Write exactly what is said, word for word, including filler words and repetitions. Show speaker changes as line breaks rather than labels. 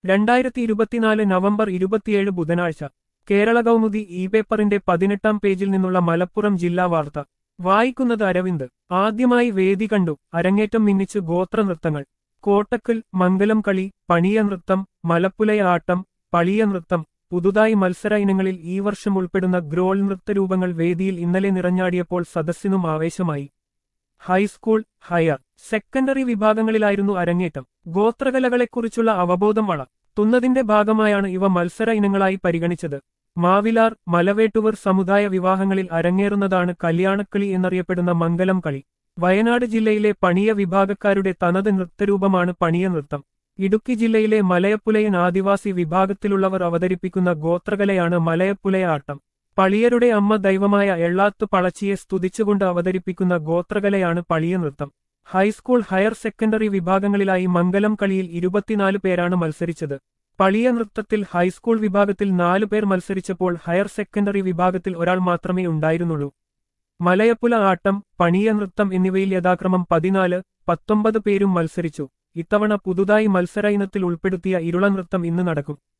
രണ്ടായിരത്തി ഇരുപത്തിനാല് നവംബർ ഇരുപത്തിയേഴ് ബുധനാഴ്ച കേരള കൗമുദി ഇ പേപ്പറിന്റെ പതിനെട്ടാം പേജിൽ നിന്നുള്ള മലപ്പുറം ജില്ലാ വാർത്ത വായിക്കുന്നത് അരവിന്ദ്. ആദ്യമായി വേദി കണ്ടു, അരങ്ങേറ്റം മിന്നിച്ച് ഗോത്രനൃത്തങ്ങൾ. കോട്ടക്കൽ മംഗലം കളി, പണിയ നൃത്തം, മലപ്പുലയ ആട്ടം, പളിയ നൃത്തം പുതുതായി മത്സര ഇനങ്ങളിൽ ഈ വർഷം ഉൾപ്പെടുന്ന ഗ്രോൾ നൃത്തരൂപങ്ങൾ വേദിയിൽ ഇന്നലെ നിറഞ്ഞാടിയപ്പോൾ സദസ്സിനും ആവേശമായി. ഹൈസ്കൂൾ, ഹയർ സെക്കൻഡറി വിഭാഗങ്ങളിലായിരുന്നു അരങ്ങേറ്റം. ഗോത്രകലകളെക്കുറിച്ചുള്ള അവബോധം വളർത്തുന്നതിന്റെ ഭാഗമായാണ് ഇവ മത്സര ഇനങ്ങളായി പരിഗണിച്ചത്. മാവിലാർ, മലവേട്ടുവർ സമുദായ വിവാഹങ്ങളിൽ അരങ്ങേറുന്നതാണ് കല്യാണക്കളി എന്നറിയപ്പെടുന്ന മംഗലം കളി. വയനാട് ജില്ലയിലെ പണിയ വിഭാഗക്കാരുടെ തനത് നൃത്തരൂപമാണ് പണിയ നൃത്തം. ഇടുക്കി ജില്ലയിലെ മലയപ്പുലയൻ ആദിവാസി വിഭാഗത്തിലുള്ളവർ അവതരിപ്പിക്കുന്ന ഗോത്രകലയാണ് മലയപ്പുലയ ആട്ടം. പളിയരുടെ അമ്മ ദൈവമായ എള്ളാത്ത് പളച്ചിയെ സ്തുതിച്ചുകൊണ്ട് അവതരിപ്പിക്കുന്ന ഗോത്രകലയാണ് പളിയ നൃത്തം. ഹൈസ്കൂൾ, ഹയർ സെക്കൻഡറി വിഭാഗങ്ങളിലായി മംഗലം കളിയിൽ ഇരുപത്തിനാല് പേരാണ് മത്സരിച്ചത്. പളിയ നൃത്തത്തിൽ ഹൈസ്കൂൾ വിഭാഗത്തിൽ നാലു പേർ മത്സരിച്ചപ്പോൾ ഹയർ സെക്കൻഡറി വിഭാഗത്തിൽ ഒരാൾ മാത്രമേ ഉണ്ടായിരുന്നുള്ളൂ. മലയപ്പുല ആട്ടം, പണിയ നൃത്തം എന്നിവയിൽ യഥാക്രമം പതിനാല്, പത്തൊമ്പത് പേരും മത്സരിച്ചു. ഇത്തവണ പുതുതായി മത്സര ഇനത്തിൽ ഉൾപ്പെടുത്തിയ ഇരുള നൃത്തം ഇന്ന് നടക്കും.